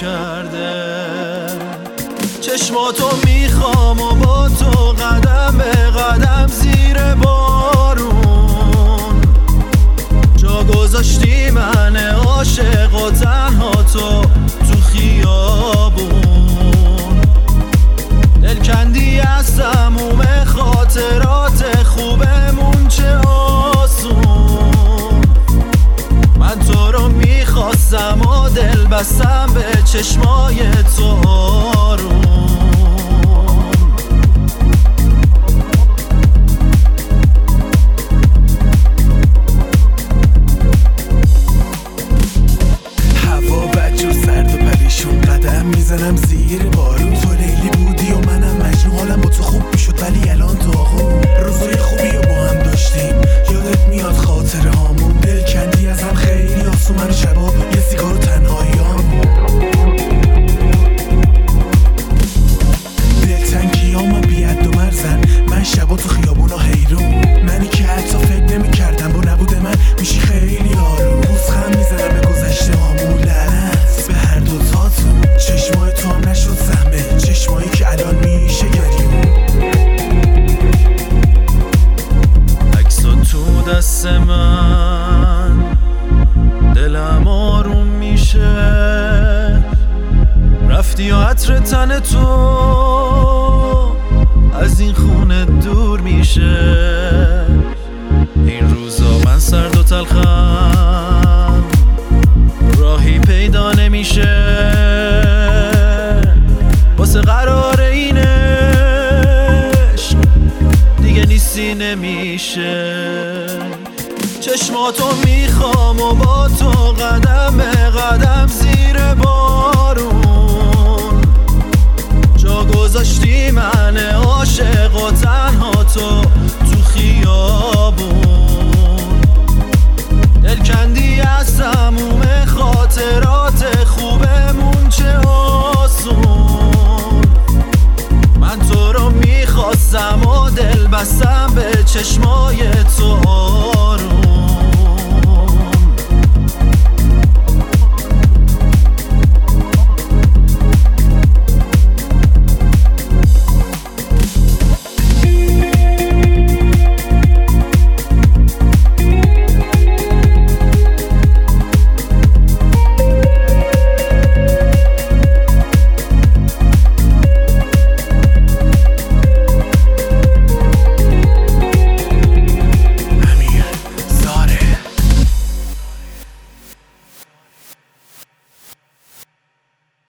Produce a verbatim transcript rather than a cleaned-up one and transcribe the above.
کرده. چشماتو میخوام و با تو قدم به قدم زیر بارون جا گذاشتی من عاشق و تنها تو تو خیابون. دل کندی از تموم خاطرات خوبمون چه آسون. من تو رو میخواستم و دل بستم به چشمای تو آروم. هوا بدجور سرد و پریشون قدم میزنم زیر بارون. تو لیلی بودی و منم مجنون، حالم با تو خوب میشد ولی الان داغون. روزای خوبی رو با هم داشتیم، یادت میاد خاطره هامون. دل کندی ازم خیلی آسون، من شبا یه سیگار و تنهاییامون. دلتنگیامو بیاد و مرزن، من شبا تو خیابونا حیرون. منی که حتی فکر نمی کردم با نبود من میشی خیلی آروم. بوسخم میزنم به گذشته هامون، لعنت به هر دو تاتون. چشمای تو هم نشد سهمه، چشمایی که الان میشه گریون. عکسا تو دست من دلم آروم میشه. رفتی و عطر تن تو از این خونه دور میشه. این روزا من سرد و تلخم، راهی پیدا نمیشه. واسه قرار این عشق دیگه نیستی نمیشه. چشماتو میخوام و با تو قدم